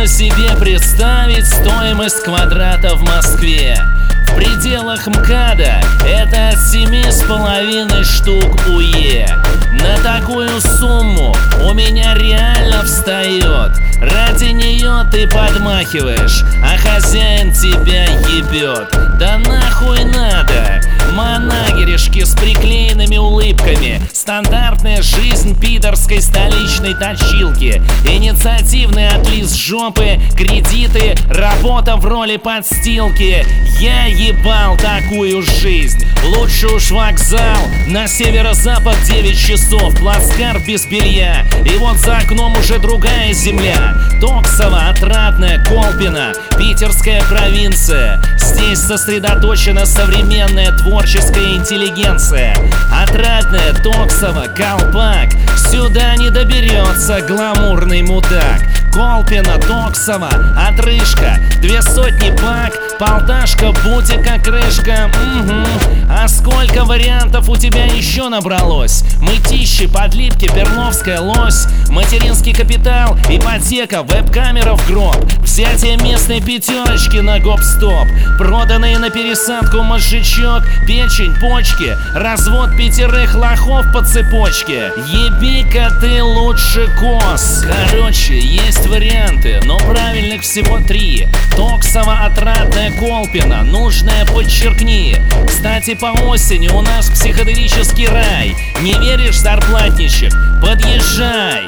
Можно себе представить стоимость квадрата в Москве. В пределах МКАДа это от 7,5 штук УЕ. На такую сумму у меня реально встает. Ради нее ты подмахиваешь, а хозяин тебя ебет. Да нахуй надо! Манагеришки с приклеенными улыбками, стандартная жизнь пидорской столичной точилки, инициативный отлиз жопы, кредиты, работа в роли подстилки. Я ебал такую жизнь. Лучше уж вокзал на северо-запад 9 часов, плацкарт без белья. И вот за окном уже другая земля. Токсово, Отрадное, Колпино, питерская провинция. Здесь сосредоточена современная творческая интеллигенция. Отрадное, Токсово, Колпак. Сюда не доберется гламурный мудак. Колпино, Токсово, отрыжка, 200 пак, полташка, бутика, крышка. А сколько вариантов у тебя еще набралось? Мытищи, подлипки, Берловская, лось, материнский капитал, ипотека, веб-камера в гроб, взятие местной пятерочки на гоп-стоп, проданные на пересадку мозжечок, печень, почки, развод 5 лохов по цепочке. Еби-ка ты лучше кос. Короче, есть варианты, но правильных всего 3. Токсово, Отрадное, Колпино, нужное подчеркни. Кстати, по осени у нас психоделический рай. Не веришь, зарплатничек? Подъезжай.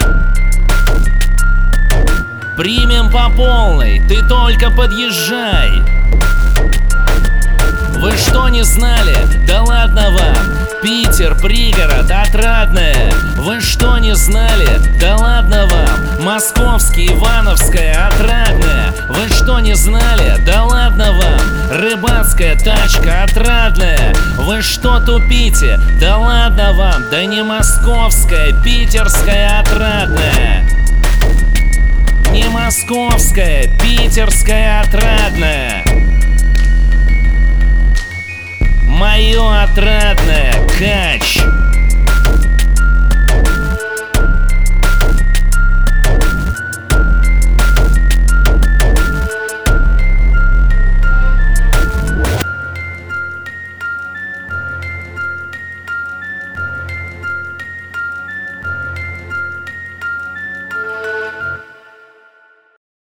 Примем по полной, ты только подъезжай. Вы что, не знали? Да ладно вам. Питер, пригород, Отрадное. Вы что, не знали? Да ладно вам. Московский, Ивановская, Отрадное. Вы что, не знали? Да ладно вам. Рыбацкая тачка, Отрадное. Вы что тупите? Да ладно вам. Да не московская, питерская, Отрадное. Не московская, питерская, Отрадное. Мое Отрадное, кач.